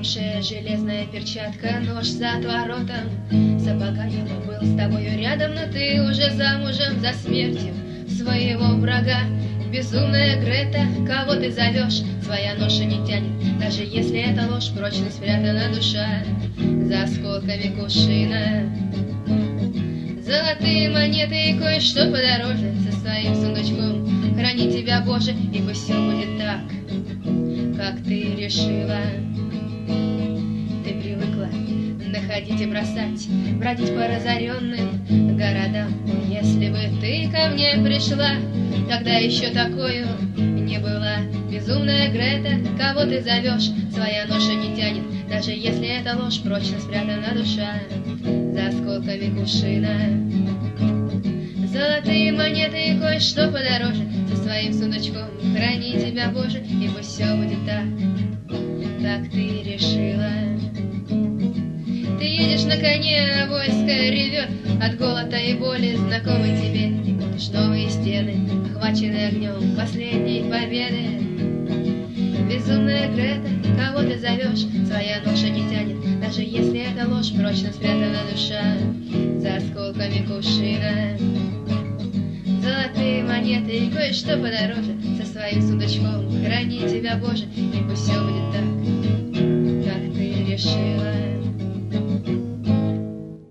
Замшая железная перчатка, нож за отворотом сапога. Я был с тобою рядом, но ты уже замужем за смертью своего врага. Безумная Грета, кого ты зовешь? Своя ноша не тянет, даже если это ложь, прочно спрятана душа за осколками кувшина. Золотые монеты и кое-что подороже со своим сундучком. Храни тебя, Боже, и пусть все будет так, как ты решила. Ты привыкла находить и бросать, бродить по разоренным городам. Если бы ты ко мне пришла, тогда еще такую не была. Безумная Грета, кого ты зовешь? Своя ноша не тянет, даже если это ложь, прочно спрятана душа за осколками кувшина. Золотые монеты и кое-что подороже со своим сундучком. Храни тебя, Боже, и пусть все будет так, как ты решила. Ты едешь на коне, а войско ревет от голода и боли, знакомый тебе. И будешь новые стены, охваченные огнем последней победы. Безумная Грета, кого ты зовешь? Своя ноша не тянет, даже если это ложь, прочно спрятана душа за осколками кувшина. Золотые монеты и кое-что подороже со своим сундучком. Храни тебя, Боже, и пусть все будет так, как ты решила.